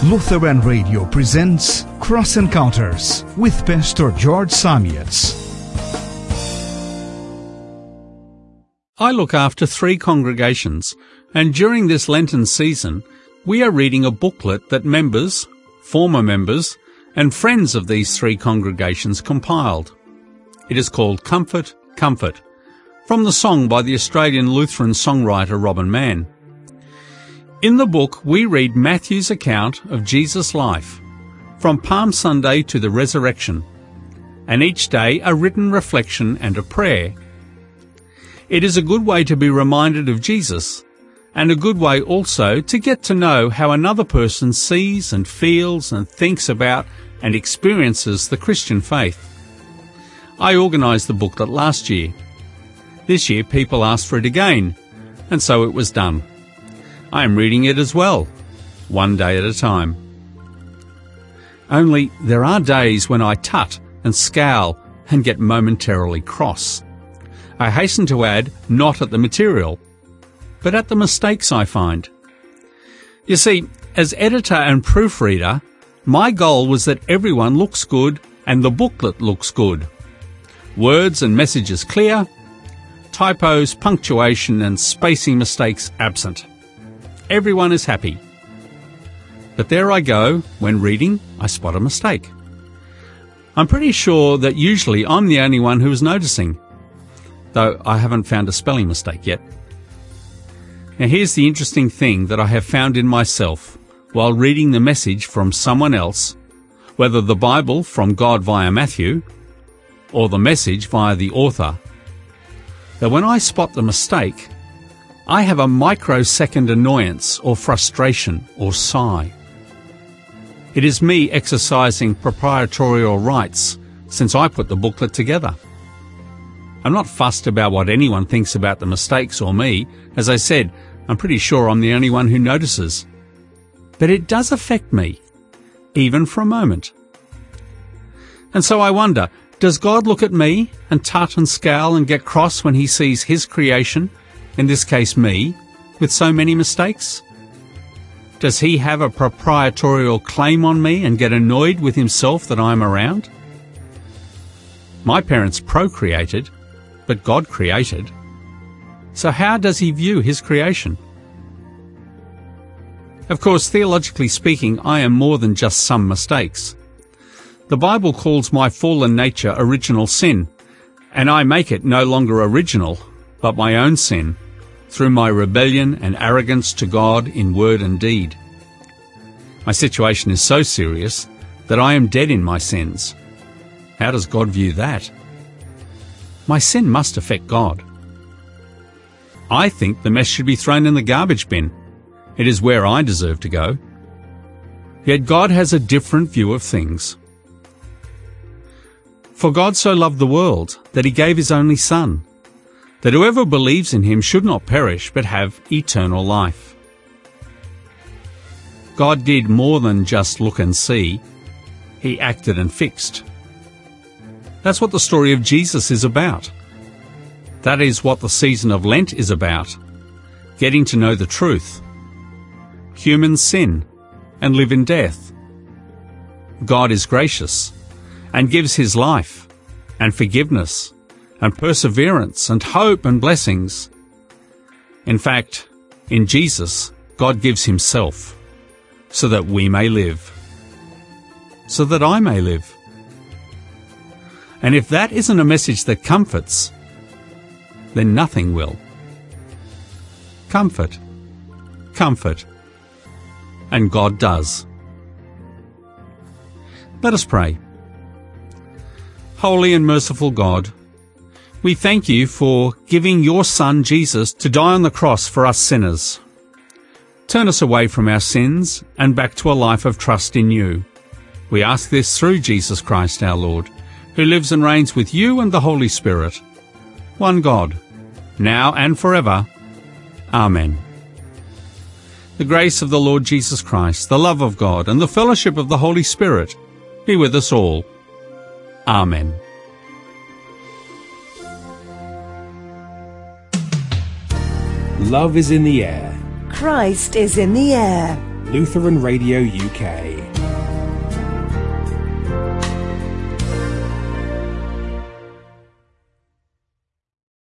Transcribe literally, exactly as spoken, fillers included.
Lutheran Radio presents Cross Encounters with Pastor George Samietz. I look after three congregations, and during this Lenten season, we are reading a booklet that members, former members, and friends of these three congregations compiled. It is called Comfort, Comfort, from the song by the Australian Lutheran songwriter Robin Mann. In the book, we read Matthew's account of Jesus' life, from Palm Sunday to the resurrection, and each day a written reflection and a prayer. It is a good way to be reminded of Jesus, and a good way also to get to know how another person sees and feels and thinks about and experiences the Christian faith. I organised the booklet last year. This year people asked for it again, and so it was done. I am reading it as well, one day at a time. Only there are days when I tut and scowl and get momentarily cross. I hasten to add, not at the material, but at the mistakes I find. You see, as editor and proofreader, my goal was that everyone looks good and the booklet looks good. Words and messages clear, typos, punctuation and spacing mistakes absent. Everyone is happy. But there I go, when reading, I spot a mistake. I'm pretty sure that usually I'm the only one who is noticing, though I haven't found a spelling mistake yet. Now here's the interesting thing that I have found in myself while reading the message from someone else, whether the Bible from God via Matthew, or the message via the author, that when I spot the mistake, I have a microsecond annoyance or frustration or sigh. It is me exercising proprietorial rights since I put the booklet together. I'm not fussed about what anyone thinks about the mistakes or me. As I said, I'm pretty sure I'm the only one who notices. But it does affect me, even for a moment. And so I wonder, does God look at me and tut and scowl and get cross when he sees his creation, in this case me, with so many mistakes? Does he have a proprietorial claim on me and get annoyed with himself that I'm around? My parents procreated, but God created. So how does he view his creation? Of course, theologically speaking, I am more than just some mistakes. The Bible calls my fallen nature original sin, and I make it no longer original, but my own sin, through my rebellion and arrogance to God in word and deed. My situation is so serious that I am dead in my sins. How does God view that? My sin must affect God. I think the mess should be thrown in the garbage bin. It is where I deserve to go. Yet God has a different view of things. For God so loved the world that he gave his only Son, that whoever believes in him should not perish but have eternal life. God did more than just look and see. He acted and fixed. That's what the story of Jesus is about. That is what the season of Lent is about. Getting to know the truth. Humans sin and live in death. God is gracious and gives his life and forgiveness and perseverance and hope and blessings. In fact, in Jesus, God gives himself so that we may live, so that I may live. And if that isn't a message that comforts, then nothing will. Comfort, comfort, and God does. Let us pray. Holy and merciful God, we thank you for giving your Son Jesus to die on the cross for us sinners. Turn us away from our sins and back to a life of trust in you. We ask this through Jesus Christ our Lord, who lives and reigns with you and the Holy Spirit, one God, now and forever. Amen. The grace of the Lord Jesus Christ, the love of God, and the fellowship of the Holy Spirit be with us all. Amen. Love is in the air. Christ is in the air. Lutheran Radio U K.